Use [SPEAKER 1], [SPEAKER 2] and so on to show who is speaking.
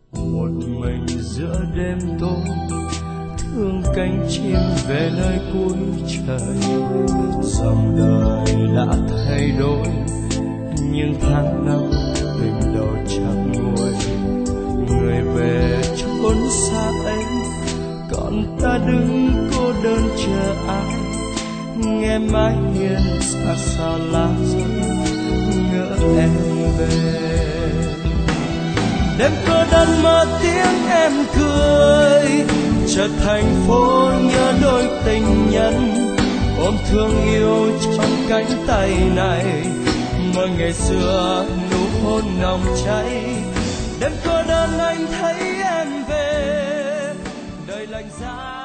[SPEAKER 1] một mình giữa đêm tối, thương cánh chim về nơi cuối trời. Dòng đời đã thay đổi, nhưng tháng năm tình đầu chẳng nguôi. Người về chốn xa ấy, còn ta đứng cô đơn chờ ai. Nghe mái hiên xa xa lá rơi, ngỡ em về. Đêm cô đơn mơ tiếng em cười, chợt thành phố nhớ đôi tình nhân ôm thương yêu trong cánh tay này. Mơ ngày xưa nụ hôn nồng cháy. Đêm cô đơn anh thấy em về, đời lạnh giá.